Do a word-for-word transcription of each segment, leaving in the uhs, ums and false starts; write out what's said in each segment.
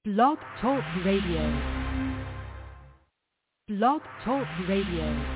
Blog Talk Radio. Blog Talk Radio.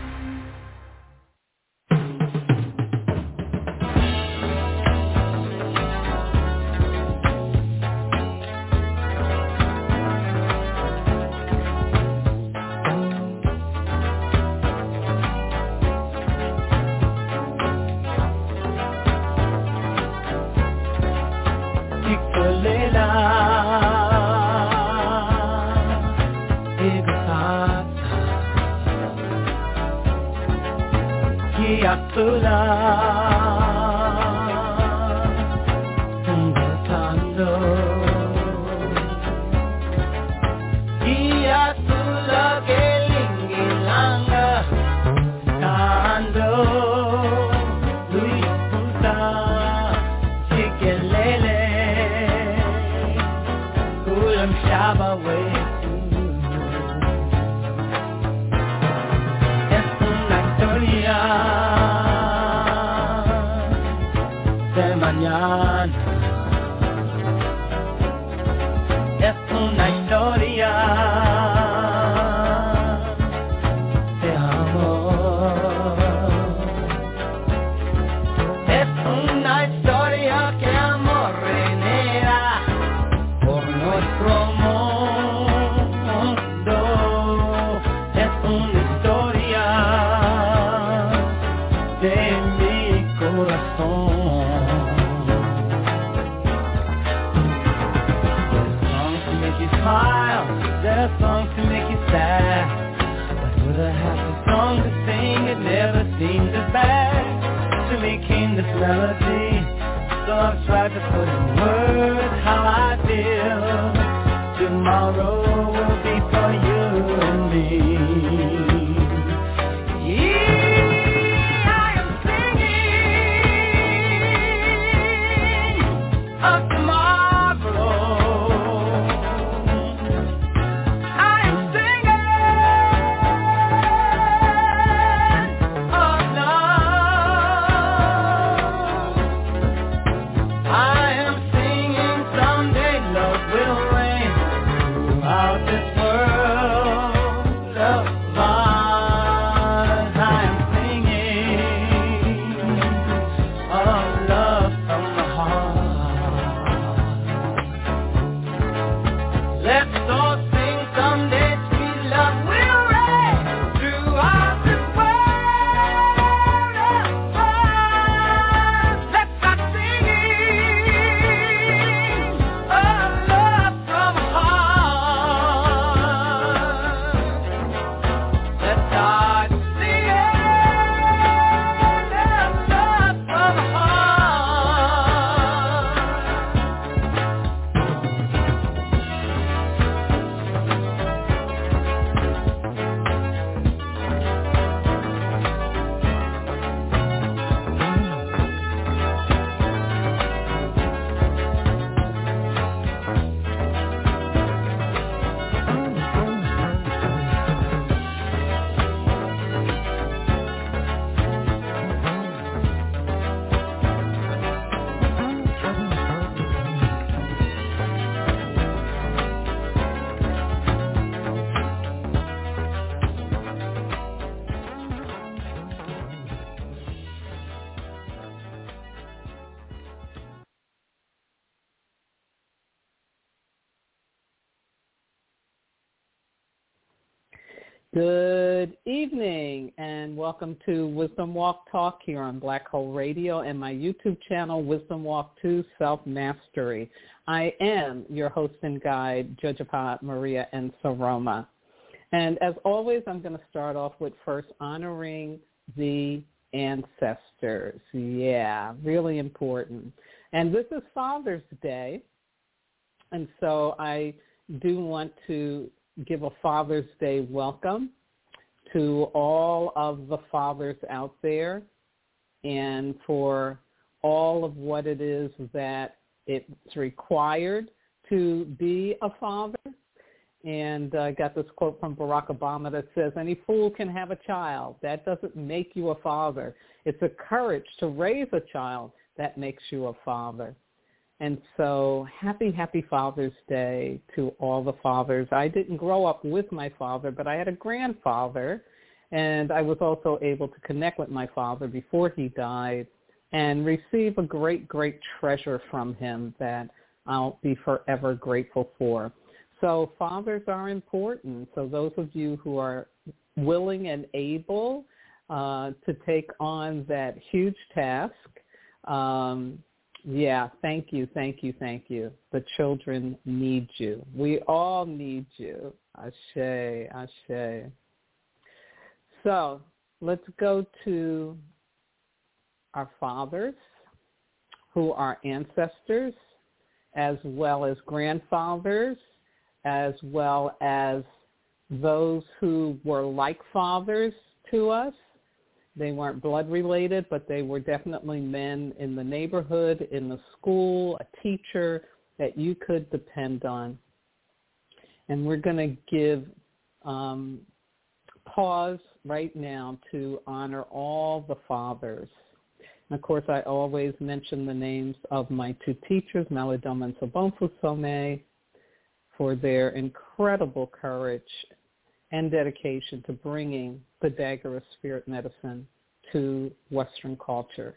Good evening and welcome to Wisdom Walk Talk here on Black Hole Radio and my YouTube channel, Wisdom Walk two Self-Mastery. I am your host and guide, Jojapa Maria N. Saroma. And as always, I'm going to start off with first honoring the ancestors. Yeah, really important. And this is Father's Day, and so I do want to give a Father's Day welcome to all of the fathers out there and for all of what it is that it's required to be a father. And I got this quote from Barack Obama that says, any fool can have a child. That doesn't make you a father. It's a courage to raise a child that makes you a father. And so happy, happy Father's Day to all the fathers. I didn't grow up with my father, but I had a grandfather, and I was also able to connect with my father before he died and receive a great, great treasure from him that I'll be forever grateful for. So fathers are important. So those of you who are willing and able uh, to take on that huge task, um, yeah, thank you, thank you, thank you. The children need you. We all need you. Ashe, ashe. So let's go to our fathers who are ancestors, as well as grandfathers, as well as those who were like fathers to us. They weren't blood related, but they were definitely men in the neighborhood, in the school, a teacher that you could depend on. And we're going to give um, pause right now to honor all the fathers. And, of course, I always mention the names of my two teachers, Malidoma and Sobonfu Some, for their incredible courage and dedication to bringing the dagger of spirit medicine to Western culture.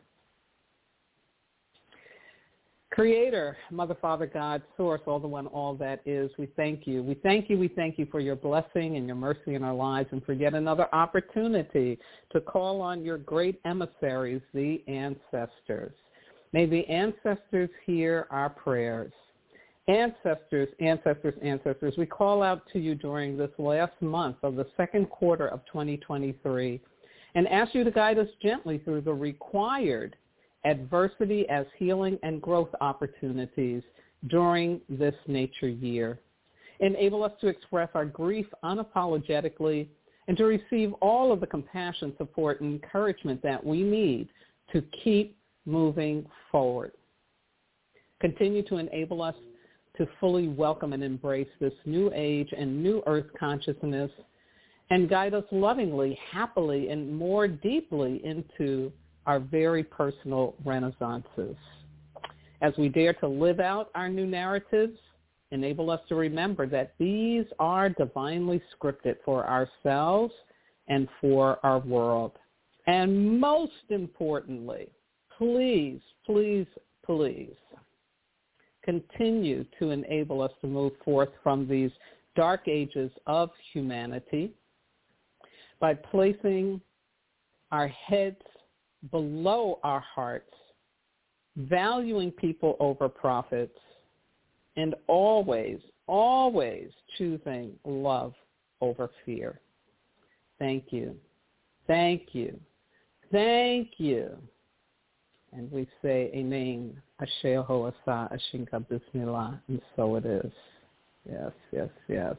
Creator, Mother, Father, God, Source, all the one, all that is, we thank you. We thank you, we thank you for your blessing and your mercy in our lives and for yet another opportunity to call on your great emissaries, the ancestors. May the ancestors hear our prayers. Ancestors, ancestors, ancestors, we call out to you during this last month of the second quarter of twenty twenty-three and ask you to guide us gently through the required adversity as healing and growth opportunities during this nature year. Enable us to express our grief unapologetically and to receive all of the compassion, support, and encouragement that we need to keep moving forward. Continue to enable us to fully welcome and embrace this new age and new earth consciousness and guide us lovingly, happily, and more deeply into our very personal renaissances. As we dare to live out our new narratives, enable us to remember that these are divinely scripted for ourselves and for our world. And most importantly, please, please, please, continue to enable us to move forth from these dark ages of humanity by placing our heads below our hearts, valuing people over profits, and always, always choosing love over fear. Thank you. Thank you. Thank you. And we say, Amen, Asher Hoasa, Ashinka Bismillah, and so it is. Yes, yes, yes.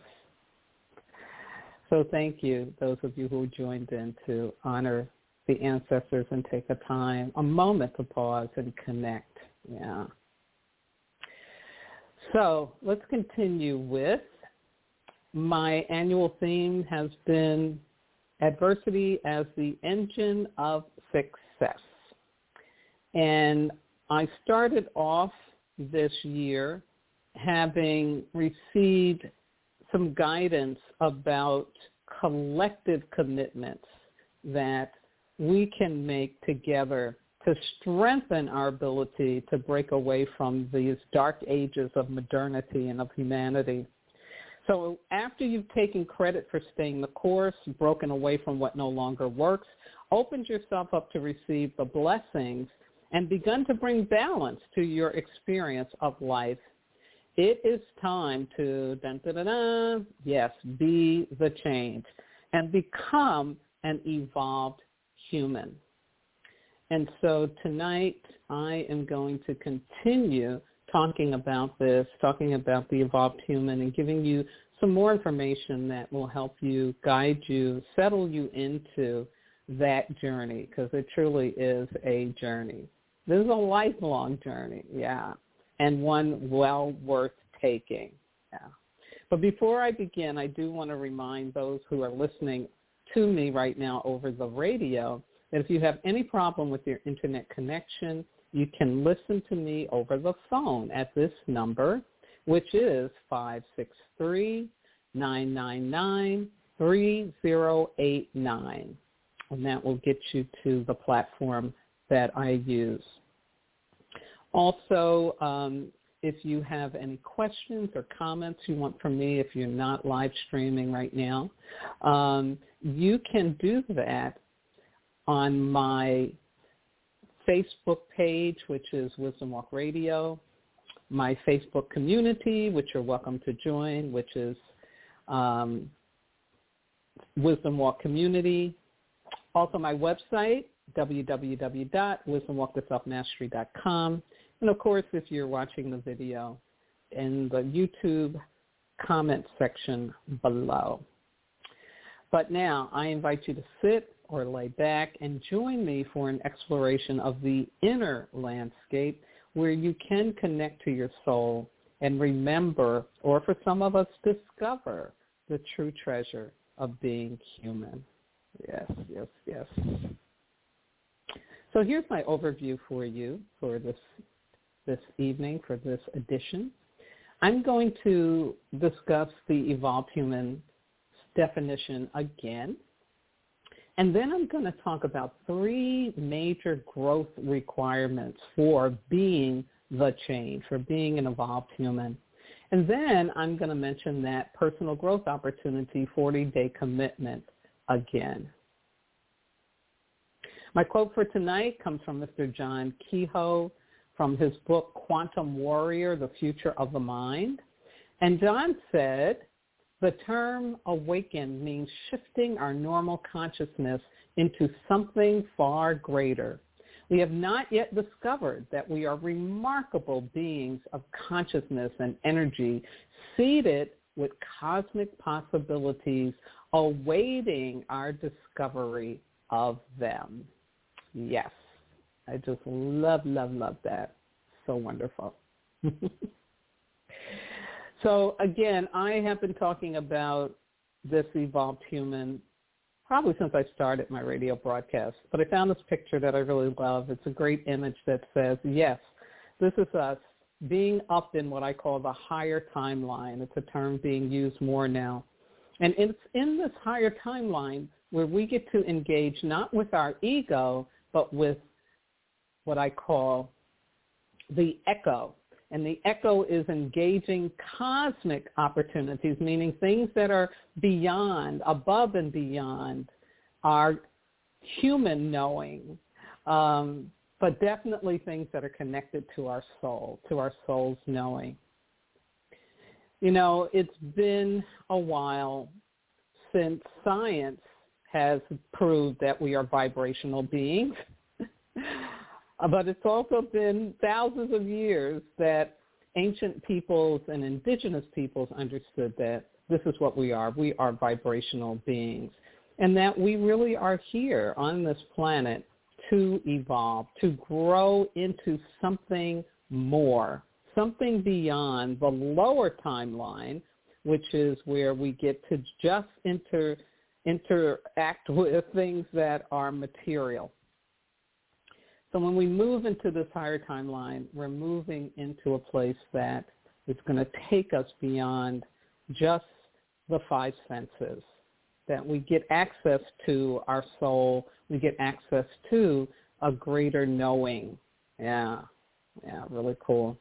So thank you, those of you who joined in to honor the ancestors and take a time, a moment to pause and connect. Yeah. So let's continue with my annual theme has been adversity as the engine of success. And I started off this year having received some guidance about collective commitments that we can make together to strengthen our ability to break away from these dark ages of modernity and of humanity. So after you've taken credit for staying the course, broken away from what no longer works, opened yourself up to receive the blessings, and begun to bring balance to your experience of life, it is time to, dun, dun, dun, dun, yes, be the change and become an evolved human. And so tonight I am going to continue talking about this, talking about the evolved human and giving you some more information that will help you, guide you, settle you into that journey, because it truly is a journey. This is a lifelong journey, yeah, and one well worth taking, yeah. But before I begin, I do want to remind those who are listening to me right now over the radio that if you have any problem with your internet connection, you can listen to me over the phone at this number, which is five six three, nine nine nine, three zero eight nine. And that will get you to the platform that I use. Also, um, if you have any questions or comments you want from me, if you're not live streaming right now, um, you can do that on my Facebook page, which is Wisdom Walk Radio, my Facebook community, which you're welcome to join, which is um, Wisdom Walk Community. Also my website, w w w dot wisdom walk to self mastery dot com. And, of course, if you're watching the video, in the YouTube comment section below. But now I invite you to sit or lay back and join me for an exploration of the inner landscape where you can connect to your soul and remember, or for some of us, discover the true treasure of being human. Yes, yes, yes. So here's my overview for you for this this evening, for this edition. I'm going to discuss the evolved human definition again. And then I'm going to talk about three major growth requirements for being the change, for being an evolved human. And then I'm going to mention that personal growth opportunity, forty-day commitment again. My quote for tonight comes from Mister John Kehoe from his book, Quantum Warrior, The Future of the Mind. And John said, the term awaken means shifting our normal consciousness into something far greater. We have not yet discovered that we are remarkable beings of consciousness and energy, seated with cosmic possibilities, awaiting our discovery of them. Yes, I just love, love, love that. So wonderful. So again, I have been talking about this evolved human probably since I started my radio broadcast, but I found this picture that I really love. It's a great image that says, yes, this is us being up in what I call the higher timeline. It's a term being used more now. And it's in this higher timeline where we get to engage not with our ego, but with what I call the echo. And the echo is engaging cosmic opportunities, meaning things that are beyond, above and beyond our human knowing, um, but definitely things that are connected to our soul, to our soul's knowing. You know, it's been a while since science has proved that we are vibrational beings. But it's also been thousands of years that ancient peoples and indigenous peoples understood that this is what we are. We are vibrational beings, and that we really are here on this planet to evolve, to grow into something more, something beyond the lower timeline, which is where we get to just inter, interact with things that are material. So when we move into this higher timeline, we're moving into a place that is going to take us beyond just the five senses, that we get access to our soul, we get access to a greater knowing. Yeah, yeah, really cool.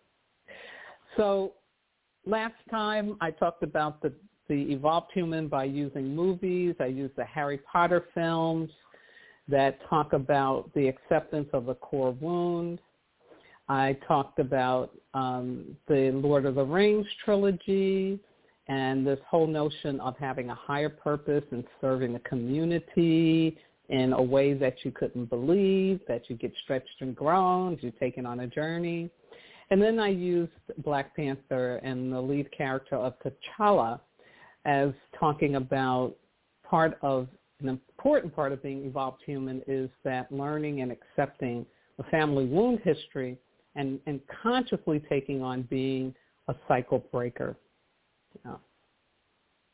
So last time I talked about the, the evolved human by using movies. I used the Harry Potter films that talk about the acceptance of the core wound. I talked about um, the Lord of the Rings trilogy and this whole notion of having a higher purpose and serving the community in a way that you couldn't believe, that you get stretched and grown, you're taken on a journey. And then I used Black Panther and the lead character of T'Challa as talking about part of an important part of being evolved human is that learning and accepting a family wound history and, and consciously taking on being a cycle breaker. Yeah.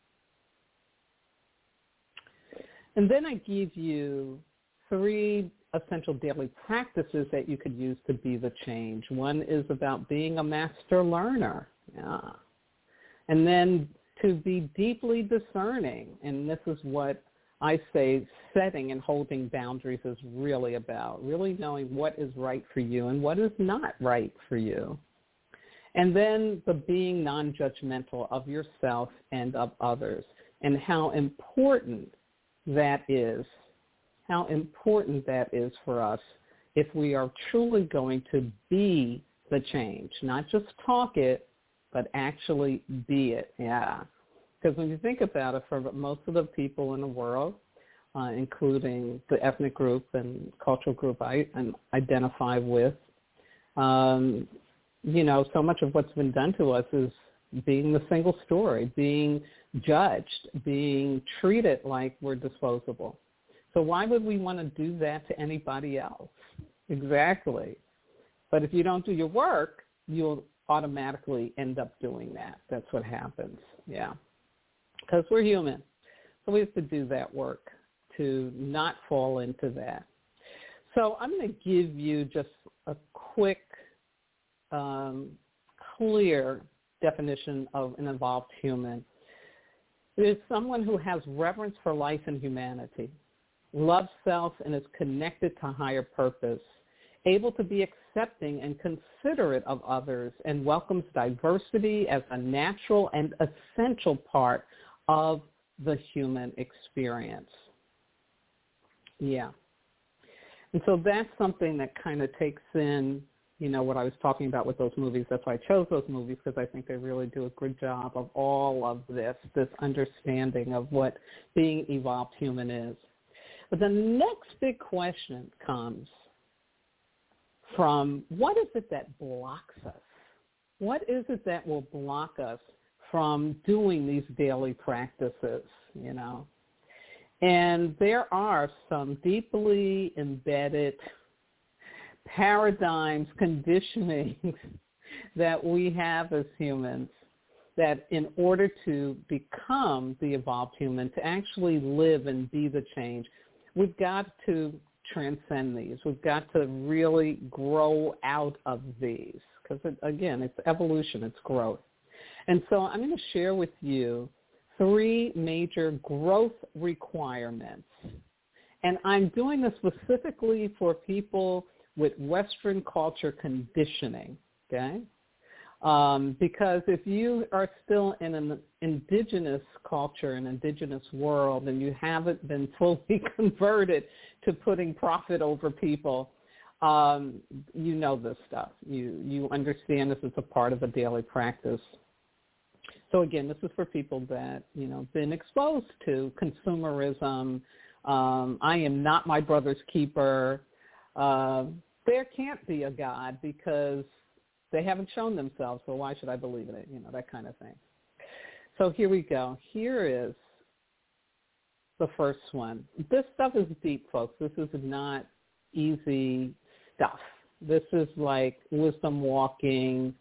And then I give you three essential daily practices that you could use to be the change. One is about being a master learner. Yeah. And then to be deeply discerning. And this is what I say setting and holding boundaries is really about, really knowing what is right for you and what is not right for you. And then the being non-judgmental of yourself and of others, and how important that is, how important that is for us if we are truly going to be the change, not just talk it, but actually be it. Yeah. Because when you think about it, for most of the people in the world, uh, including the ethnic group and cultural group I um, identify with, um, you know, so much of what's been done to us is being the single story, being judged, being treated like we're disposable. So why would we want to do that to anybody else? Exactly. But if you don't do your work, you'll automatically end up doing that. That's what happens. Yeah. Because we're human. So we have to do that work to not fall into that. So I'm going to give you just a quick, um, clear definition of an evolved human. It is someone who has reverence for life and humanity, loves self and is connected to higher purpose, able to be accepting and considerate of others, and welcomes diversity as a natural and essential part of the human experience. Yeah. And so that's something that kind of takes in, you know, what I was talking about with those movies. That's why I chose those movies, because I think they really do a good job of all of this, this understanding of what being evolved human is. But the next big question comes from, what is it that blocks us? What is it that will block us from doing these daily practices, you know? And there are some deeply embedded paradigms, conditionings that we have as humans that in order to become the evolved human, to actually live and be the change, we've got to transcend these. We've got to really grow out of these because, it, again, it's evolution, it's growth. And so I'm going to share with you three major growth requirements. And I'm doing this specifically for people with Western culture conditioning, okay? Um, because if you are still in an indigenous culture, an indigenous world, and you haven't been fully converted to putting profit over people, um, you know this stuff. You, you understand this is a part of a daily practice. So again, this is for people that, you know, been exposed to consumerism. Um, I am not my brother's keeper. Uh, there can't be a God because they haven't shown themselves, so why should I believe in it? You know, that kind of thing. So here we go. Here is the first one. This stuff is deep, folks. This is not easy stuff. This is like wisdom walking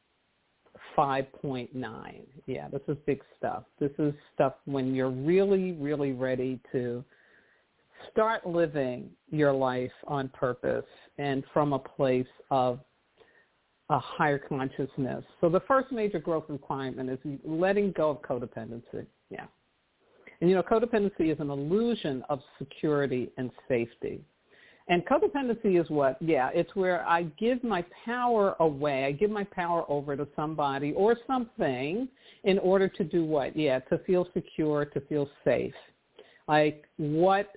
five point nine. Yeah, this is big stuff. This is stuff when you're really, really ready to start living your life on purpose and from a place of a higher consciousness. So the first major growth requirement is letting go of codependency. Yeah. And, you know, codependency is an illusion of security and safety. And codependency is what? Yeah, it's where I give my power away. I give my power over to somebody or something in order to do what? Yeah, to feel secure, to feel safe. Like what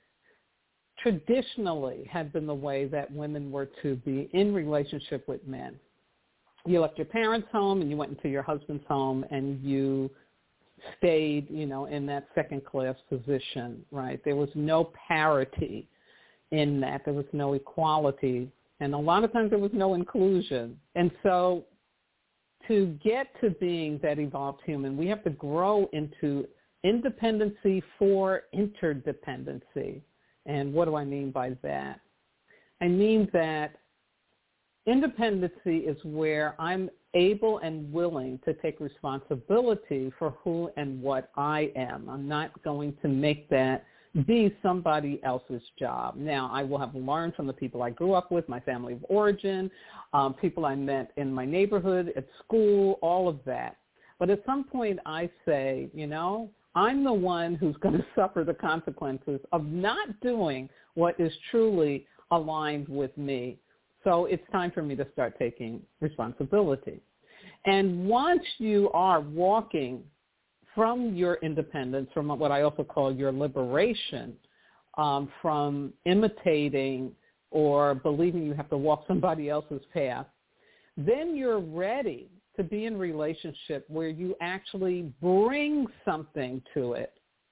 traditionally had been the way that women were to be in relationship with men. You left your parents' home and you went into your husband's home and you stayed, you know, in that second-class position, right? There was no parity in that. There was no equality. And a lot of times there was no inclusion. And so to get to being that evolved human, we have to grow into independency for interdependency. And what do I mean by that? I mean that independency is where I'm able and willing to take responsibility for who and what I am. I'm not going to make that be somebody else's job. Now, I will have learned from the people I grew up with, my family of origin, um, people I met in my neighborhood, at school, all of that. But at some point I say, you know, I'm the one who's going to suffer the consequences of not doing what is truly aligned with me. So it's time for me to start taking responsibility. And once you are walking from your independence, from what I also call your liberation, um, from imitating or believing you have to walk somebody else's path, then you're ready to be in a relationship where you actually bring something to it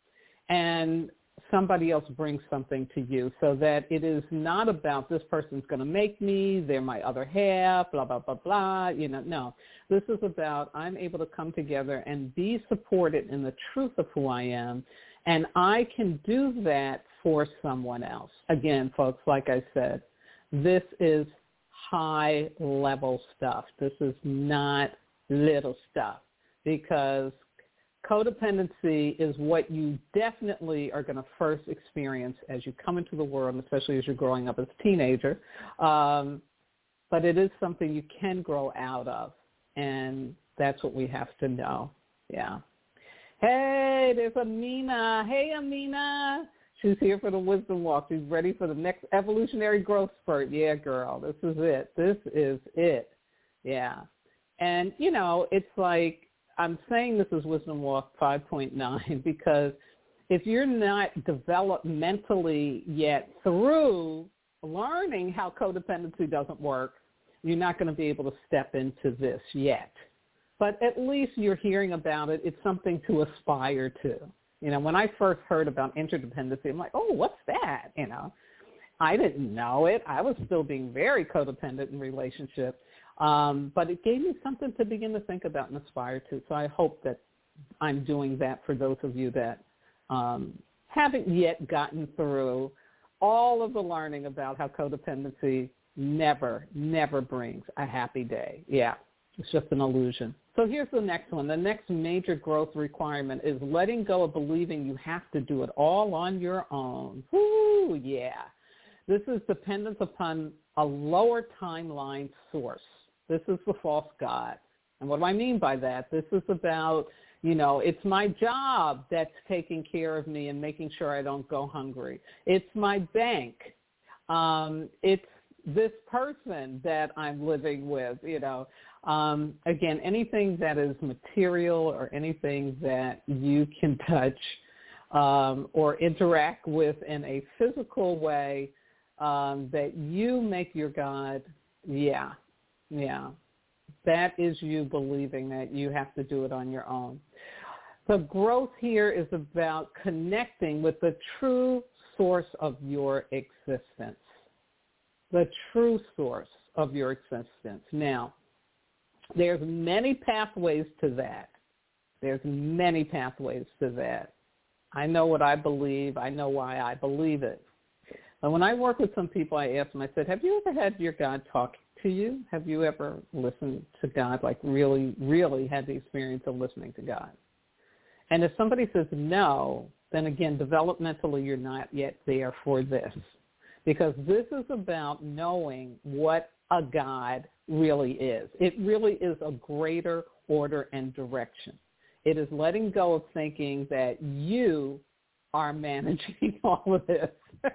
and somebody else brings something to you, so that it is not about this person's going to make me, they're my other half, blah, blah, blah, blah. You know, no. This is about I'm able to come together and be supported in the truth of who I am, and I can do that for someone else. Again, folks, like I said, this is high-level stuff. This is not little stuff, because codependency is what you definitely are going to first experience as you come into the world, especially as you're growing up as a teenager. Um, but it is something you can grow out of, and that's what we have to know. Yeah. Hey, there's Amina. Hey, Amina. She's here for the Wisdom Walk. She's ready for the next evolutionary growth spurt. Yeah, girl, this is it. This is it. Yeah. And, you know, it's like, I'm saying this is Wisdom Walk five point nine because if you're not developmentally yet through learning how codependency doesn't work, you're not going to be able to step into this yet. But at least you're hearing about it. It's something to aspire to. You know, when I first heard about interdependency, I'm like, oh, what's that? You know, I didn't know it. I was still being very codependent in relationships. Um, but it gave me something to begin to think about and aspire to. So I hope that I'm doing that for those of you that um, haven't yet gotten through all of the learning about how codependency never, never brings a happy day. Yeah, it's just an illusion. So here's the next one. The next major growth requirement is letting go of believing you have to do it all on your own. Woo, yeah. This is dependence upon a lower timeline source. This is the false God. And what do I mean by that? This is about, you know, it's my job that's taking care of me and making sure I don't go hungry. It's my bank. Um, it's this person that I'm living with, you know. Um, again, anything that is material or anything that you can touch um, or interact with in a physical way um, that you make your God, yeah. Yeah, that is you believing that you have to do it on your own. The growth here is about connecting with the true source of your existence, the true source of your existence. Now, there's many pathways to that. There's many pathways to that. I know what I believe. I know why I believe it. And when I work with some people, I ask them, I said, have you ever had your God talk to you? Have you ever listened to God, like really, really had the experience of listening to God? And if somebody says no, then again, developmentally, you're not yet there for this. Because this is about knowing what a God really is. It really is a greater order and direction. It is letting go of thinking that you are managing all of this.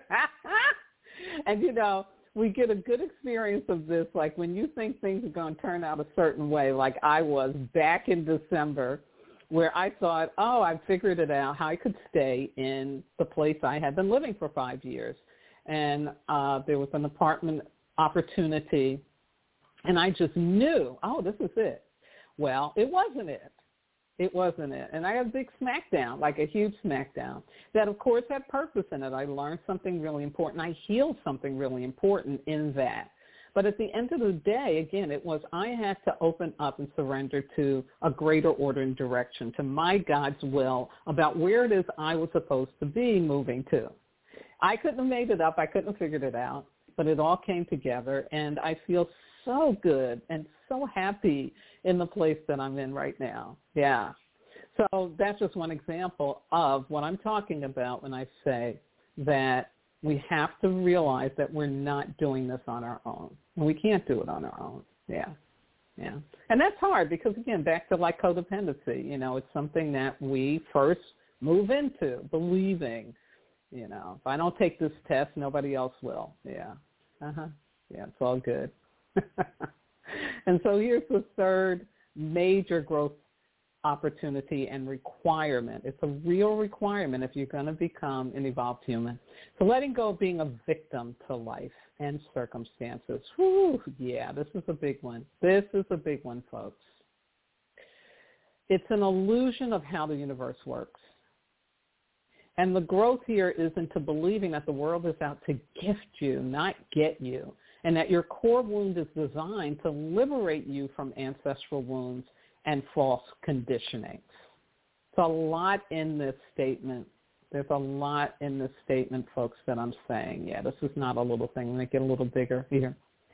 And, you know, we get a good experience of this, like when you think things are going to turn out a certain way, like I was back in December, where I thought, oh, I figured it out, how I could stay in the place I had been living for five years. And uh, there was an apartment opportunity, and I just knew, oh, this is it. Well, it wasn't it. It wasn't it. And I had a big smackdown, like a huge smackdown, that, of course, had purpose in it. I learned something really important. I healed something really important in that. But at the end of the day, again, it was I had to open up and surrender to a greater order and direction, to my God's will about where it is I was supposed to be moving to. I couldn't have made it up. I couldn't have figured it out. But it all came together, and I feel so good and so happy in the place that I'm in right now. Yeah. So that's just one example of what I'm talking about when I say that we have to realize that we're not doing this on our own. We can't do it on our own. Yeah. Yeah. And that's hard because, again, back to like codependency, you know, it's something that we first move into, believing, you know, if I don't take this test, nobody else will. Yeah. Uh-huh. Yeah, it's all good. And so here's the third major growth opportunity and requirement. It's a real requirement if you're going to become an evolved human. So letting go of being a victim to life and circumstances. Whew, yeah, this is a big one. This is a big one, folks. It's an illusion of how the universe works. And the growth here is into believing that the world is out to gift you, not get you, and that your core wound is designed to liberate you from ancestral wounds and false conditioning. It's a lot in this statement. There's a lot in this statement, folks, that I'm saying. Yeah, this is not a little thing. Make it a little bigger here.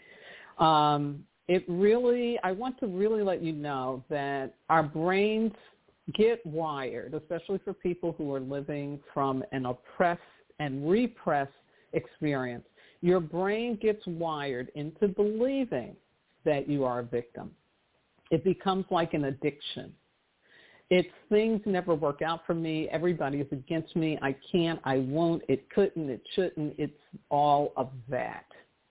Um, it really, I want to really let you know that our brains get wired, especially for people who are living from an oppressed and repressed experience. Your brain gets wired into believing that you are a victim. It becomes like an addiction. It's things never work out for me. Everybody is against me. I can't. I won't. It couldn't. It shouldn't. It's all of that.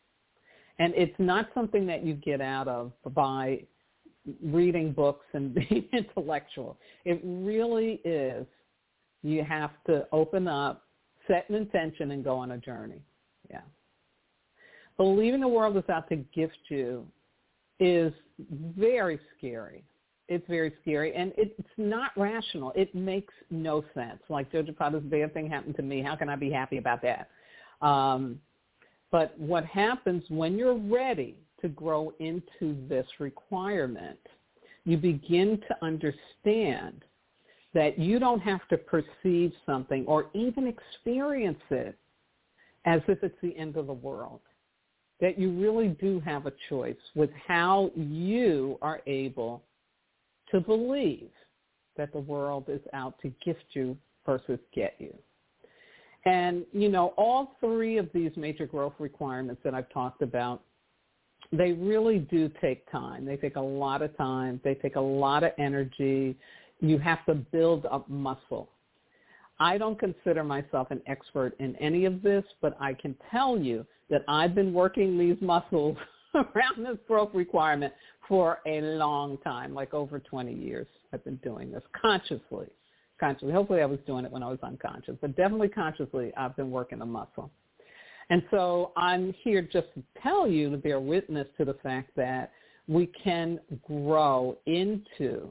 And it's not something that you get out of by reading books and being intellectual. It really is. You have to open up, set an intention, and go on a journey. Yeah. Believing the world is out to gift you is very scary. It's very scary, and it's not rational. It makes no sense. Like Jojo Potter's bad thing happened to me. How can I be happy about that? Um, but what happens when you're ready to grow into this requirement, you begin to understand that you don't have to perceive something or even experience it as if it's the end of the world. That you really do have a choice with how you are able to believe that the world is out to gift you versus get you. And, you know, all three of these major growth requirements that I've talked about, they really do take time. They take a lot of time. They take a lot of energy. You have to build up muscle. I don't consider myself an expert in any of this, but I can tell you that I've been working these muscles around this growth requirement for a long time, like over twenty years. I've been doing this consciously, consciously. Hopefully I was doing it when I was unconscious, but definitely consciously I've been working the muscle. And so I'm here just to tell you, to bear witness to the fact that we can grow into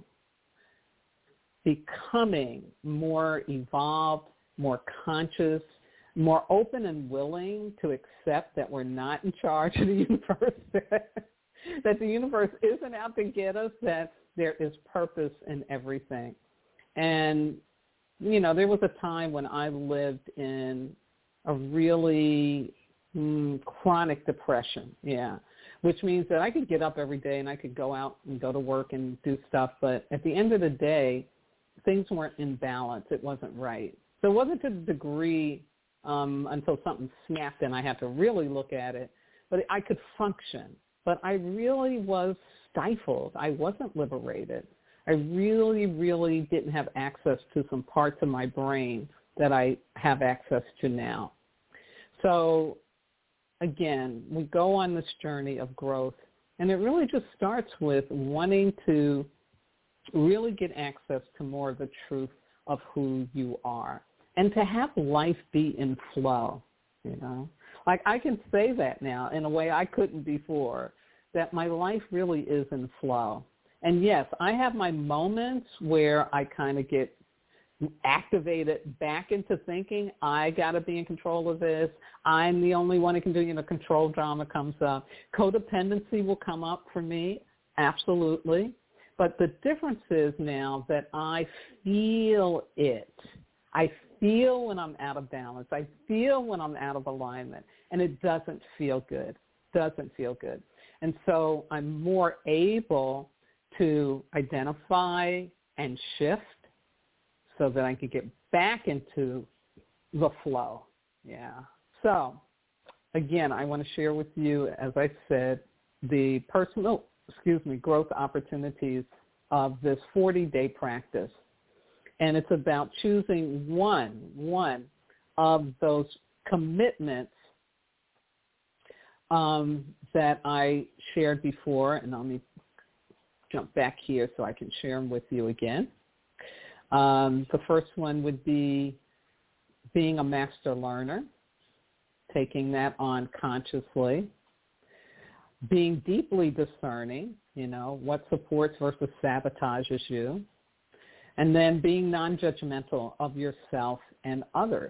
becoming more evolved, more conscious, more open and willing to accept that we're not in charge of the universe, that the universe isn't out to get us, that there is purpose in everything. And, you know, there was a time when I lived in a really mm, chronic depression, yeah, which means that I could get up every day and I could go out and go to work and do stuff, but at the end of the day, things weren't in balance. It wasn't right. So it wasn't to the degree um, until something snapped and I had to really look at it. But I could function. But I really was stifled. I wasn't liberated. I really, really didn't have access to some parts of my brain that I have access to now. So, again, we go on this journey of growth, and it really just starts with wanting to really get access to more of the truth of who you are and to have life be in flow, you know. Like I can say that now in a way I couldn't before, that my life really is in flow. And yes, I have my moments where I kind of get activated back into thinking, I got to be in control of this. I'm the only one who can do, you know, control drama comes up. Codependency will come up for me, absolutely. But the difference is now that I feel it. I feel when I'm out of balance. I feel when I'm out of alignment. And it doesn't feel good. Doesn't feel good. And so I'm more able to identify and shift so that I could get back into the flow. Yeah. So, again, I want to share with you, as I said, the personal, excuse me, growth opportunities of this forty-day practice. And it's about choosing one, one of those commitments um, that I shared before. And let me jump back here so I can share them with you again. Um, the first one would be being a master learner, taking that on consciously, being deeply discerning, you know, what supports versus sabotages you, and then being non-judgmental of yourself and others.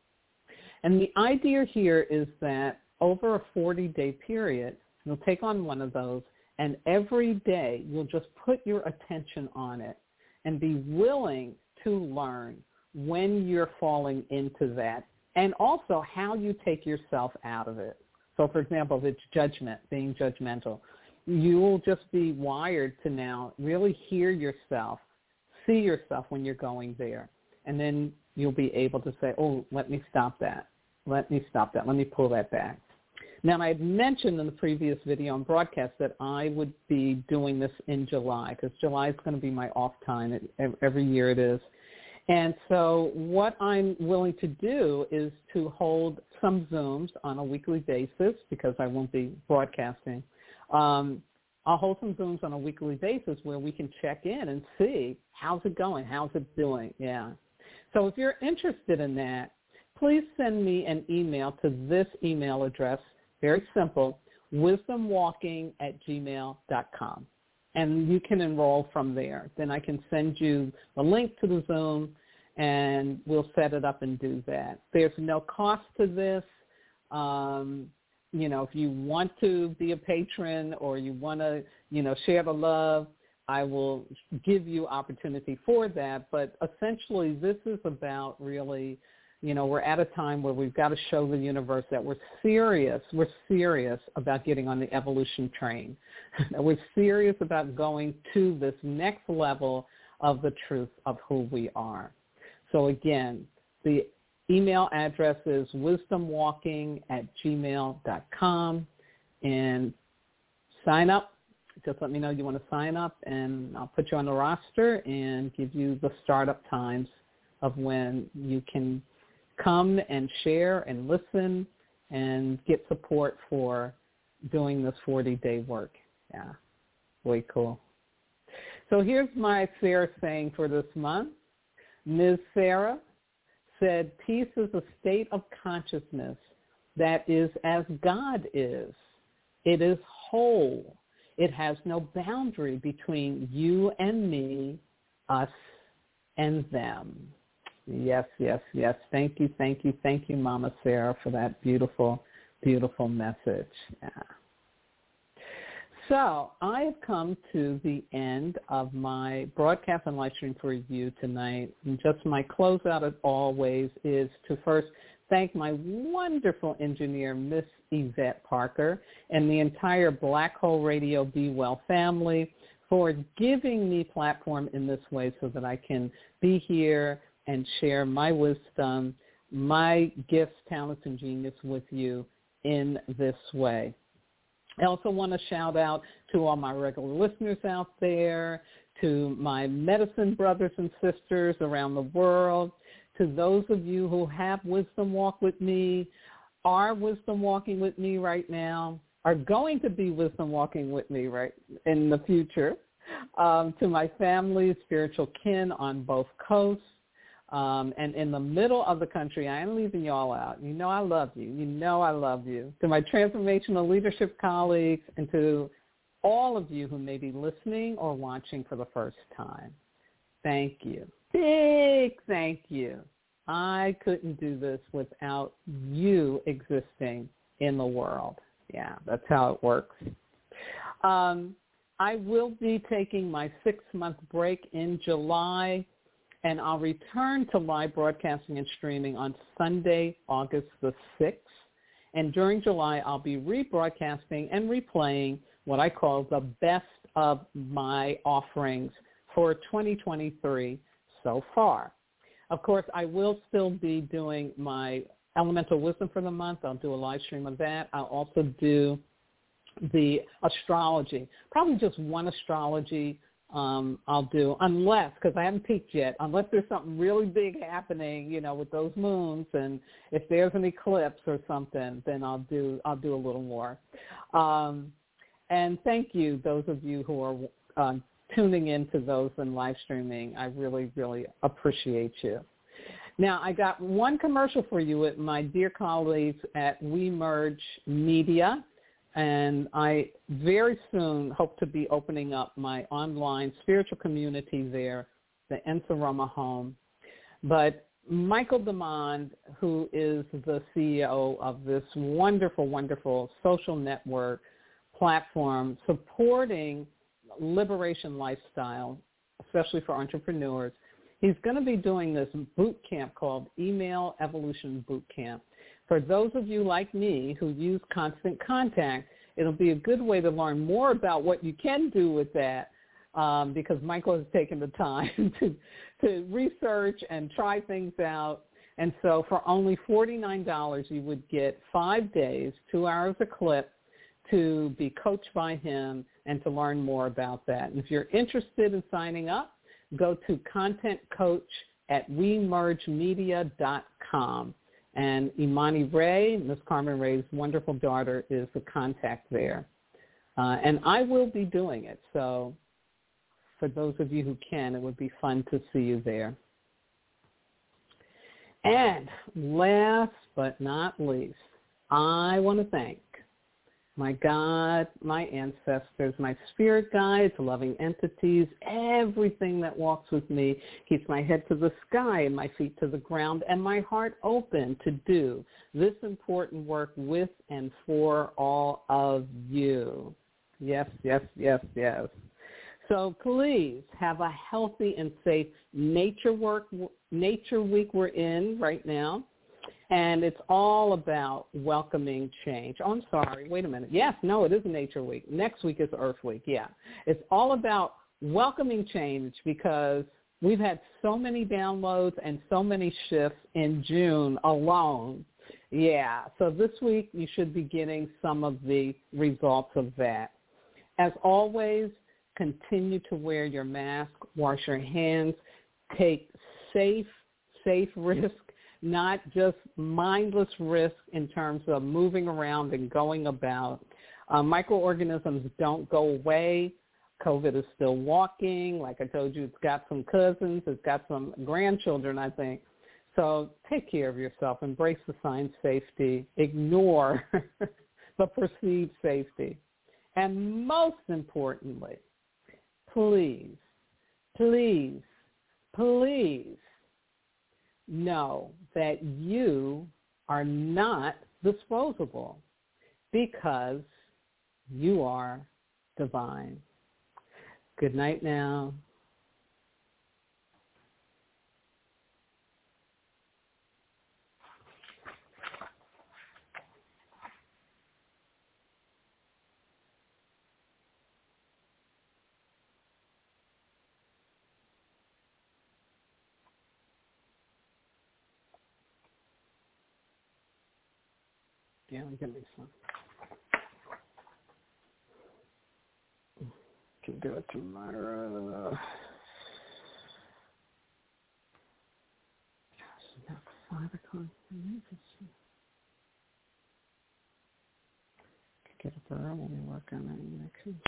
And the idea here is that over a forty-day period, you'll take on one of those, and every day you'll just put your attention on it and be willing to learn when you're falling into that, and also how you take yourself out of it. So, for example, if it's judgment, being judgmental, you will just be wired to now really hear yourself, see yourself when you're going there. And then you'll be able to say, oh, let me stop that. Let me stop that. Let me pull that back. Now, I had mentioned in the previous video and broadcast that I would be doing this in July, because July is going to be my off time. It, every year it is. And so what I'm willing to do is to hold some Zooms on a weekly basis, because I won't be broadcasting. Um, I'll hold some Zooms on a weekly basis where we can check in and see how's it going, how's it doing. Yeah. So if you're interested in that, please send me an email to this email address. Very simple, wisdomwalking at gmail dot com. And you can enroll from there. Then I can send you the link to the Zoom, and we'll set it up and do that. There's no cost to this. Um, you know, if you want to be a patron or you want to, you know, share the love, I will give you opportunity for that. But essentially, this is about really, you know, we're at a time where we've got to show the universe that we're serious. We're serious about getting on the evolution train. We're serious about going to this next level of the truth of who we are. So again, the email address is wisdomwalking at gmail dot com, and sign up. Just let me know you want to sign up, and I'll put you on the roster and give you the startup times of when you can come and share and listen and get support for doing this forty-day work. Yeah, way cool. So here's my Sarah saying for this month. Miz Sarah said, peace is a state of consciousness that is as God is. It is whole. It has no boundary between you and me, us and them. Yes, yes, yes. Thank you, thank you, thank you, Mama Sarah, for that beautiful, beautiful message. Yeah. So I have come to the end of my broadcast and live stream for review tonight. And just my closeout, as always, is to first thank my wonderful engineer, Miss Yvette Parker, and the entire Black Hole Radio Be Well family for giving me platform in this way so that I can be here and share my wisdom, my gifts, talents, and genius with you in this way. I also want to shout out to all my regular listeners out there, to my medicine brothers and sisters around the world, to those of you who have Wisdom Walk with me, are Wisdom Walking with me right now, are going to be Wisdom Walking with me right in the future, um, to my family, spiritual kin on both coasts, Um, and in the middle of the country. I am leaving y'all out. You know I love you. You know I love you. To my transformational leadership colleagues, and to all of you who may be listening or watching for the first time, thank you. Big thank you. I couldn't do this without you existing in the world. Yeah, that's how it works. Um, I will be taking my six-month break in July, and I'll return to live broadcasting and streaming on Sunday, August the sixth. And during July, I'll be rebroadcasting and replaying what I call the best of my offerings for twenty twenty-three so far. of course, I will still be doing my Elemental Wisdom for the month. I'll do a live stream of that. I'll also do the astrology, probably just one astrology um, I'll do, unless, because I haven't peeked yet, unless there's something really big happening, you know, with those moons, and if there's an eclipse or something, then I'll do I'll do a little more. Um, and thank you, those of you who are uh, tuning into those and live streaming. I really, really appreciate you. Now, I got one commercial for you with my dear colleagues at We Merge Media. And I very soon hope to be opening up my online spiritual community there, the Ensarama Home. But Michael DeMond, who is the C E O of this wonderful, wonderful social network platform supporting liberation lifestyle, especially for entrepreneurs, he's going to be doing this boot camp called Email Evolution Boot Camp. For those of you like me who use Constant Contact, it'll be a good way to learn more about what you can do with that um, because Michael has taken the time to, to research and try things out. And so for only forty-nine dollars, you would get five days, two hours a clip to be coached by him and to learn more about that. And if you're interested in signing up, go to content coach at we merge media dot com. And Imani Ray, Miss Carmen Ray's wonderful daughter, is the contact there. Uh, and I will be doing it. So for those of you who can, it would be fun to see you there. And last but not least, I want to thank my God, my ancestors, my spirit guides, loving entities, everything that walks with me, keeps my head to the sky and my feet to the ground and my heart open to do this important work with and for all of you. Yes, yes, yes, yes. So please have a healthy and safe nature work, nature week we're in right now. And it's all about welcoming change. Oh, I'm sorry. Wait a minute. Yes, no, it is Nature Week. Next week is Earth Week. Yeah. It's all about welcoming change because we've had so many downloads and so many shifts in June alone. Yeah. So this week you should be getting some of the results of that. As always, continue to wear your mask, wash your hands, take safe, safe risk. Not just mindless risk in terms of moving around and going about. Uh, microorganisms don't go away. COVID is still walking. Like I told you, it's got some cousins. It's got some grandchildren, I think. So take care of yourself. Embrace the sign safety. Ignore the perceived safety. And most importantly, please, please, please, know that you are not disposable because you are divine. Good night now. Yeah, give me some. Can do it tomorrow. Gosh, it's not five o'clock. Could get up early and work on it.